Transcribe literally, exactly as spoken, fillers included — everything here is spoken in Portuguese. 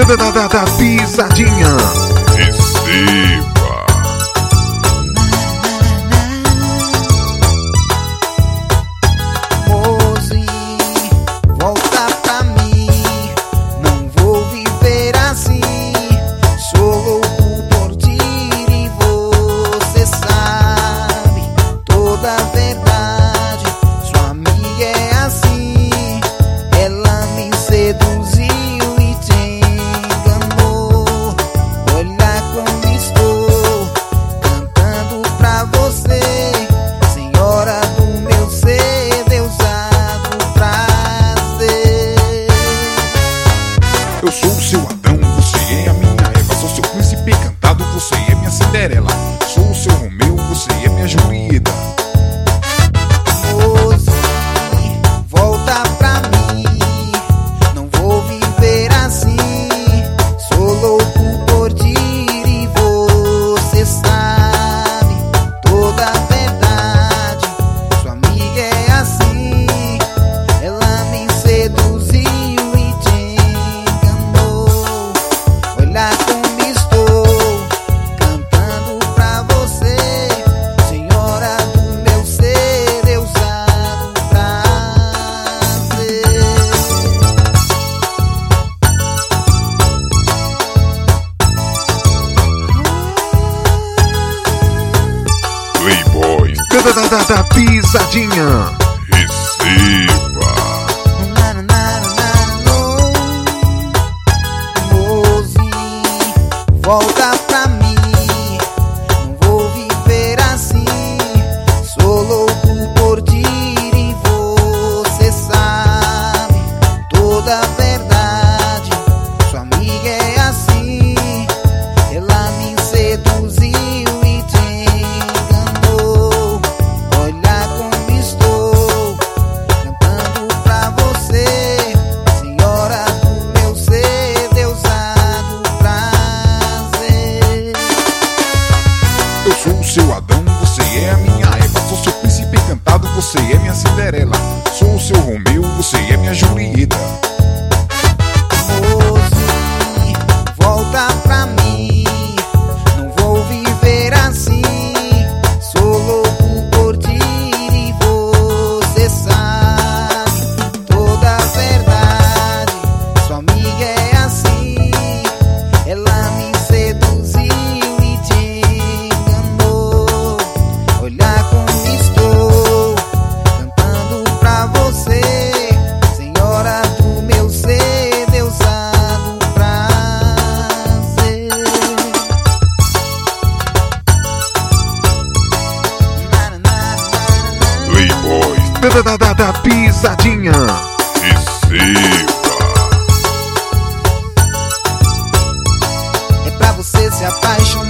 Da, da, da, da pisadinha. Receba. Mozi, volta pra mim. Não vou viver assim. Sou louco por ti e você sabe toda a verdade. Sua amiga é assim. Ela me seduziu. Eu sou o seu Adão, você é a minha Eva. Sou seu príncipe encantado, você é minha Cinderela. Sou o seu Romeu, você é minha Julieta. Mozi, volta pra mim. Não vou viver assim. Sou louco por ti e você sabe toda a verdade. Sua amiga é assim. Ela me seduziu. Olha como estou cantando pra você, senhora do meu ser, deusado prazer. Playboys. Da, da, da, da pisadinha. Receba. Volta pra mim, não vou viver assim. Sou louco por ti e você sabe toda a verdade. Sua amiga é assim. Ela me seduziu e te enganou. Olha como estou cantando pra você, senhora do meu ser, deusado prazer. Eu sou o seu Adão, você é a minha Eva. Sou seu príncipe encantado, você é minha Cinderela. Sou o seu Romeu, você é minha Julieta. Mozi, volta pra mim. Não vou viver assim. Sou louco por ti e você sabe toda a verdade. Sua amiga é assim. Ela me seduziu e te enganou. Olha como estou cantando pra você, senhora do meu ser, deusado prazer. Playboys. Da, da, da, da, da pisadinha. Receba. É pra você se apaixonar.